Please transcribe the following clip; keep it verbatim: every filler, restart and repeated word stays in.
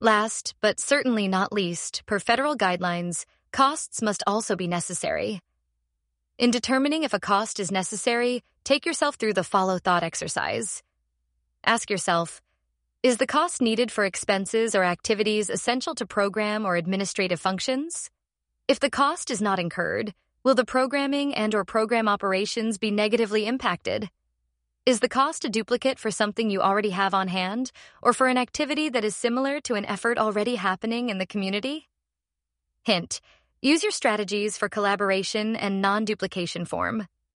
Last, but certainly not least, per federal guidelines, costs must also be necessary. In determining if a cost is necessary, take yourself through the follow thought exercise. Ask yourself, is the cost needed for expenses or activities essential to program or administrative functions? If the cost is not incurred, will the programming and or program operations be negatively impacted? Is the cost a duplicate for something you already have on hand, or for an activity that is similar to an effort already happening in the community? Hint: use your strategies for collaboration and non-duplication form.